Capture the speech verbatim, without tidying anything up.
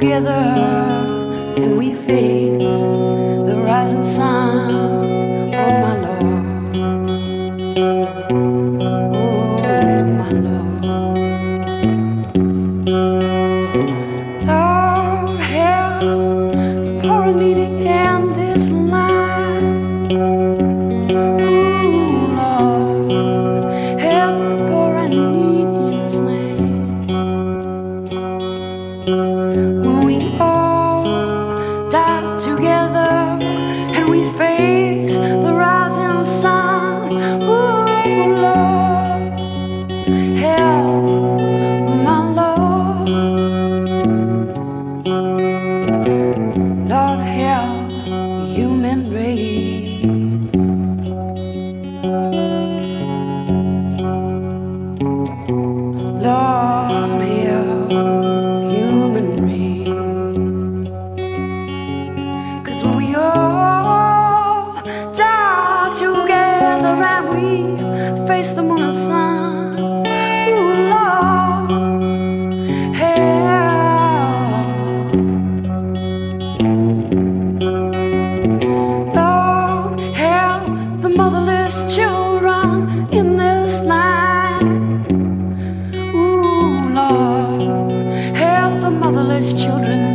together and we face the rising sun. Oh my Lord, oh my Lord. Lord, help the poor and needy in this land. Ooh, Lord, help the poor and needy in this land. When we all die together and we face the rising sun. Ooh, Lord, help my Lord. Lord, help the human race. Lord, help human race. 'Cause when we all die together and we face the moon and sun, ooh, Lord, help. Lord, help the motherless children in this land. Ooh, Lord, help the motherless children in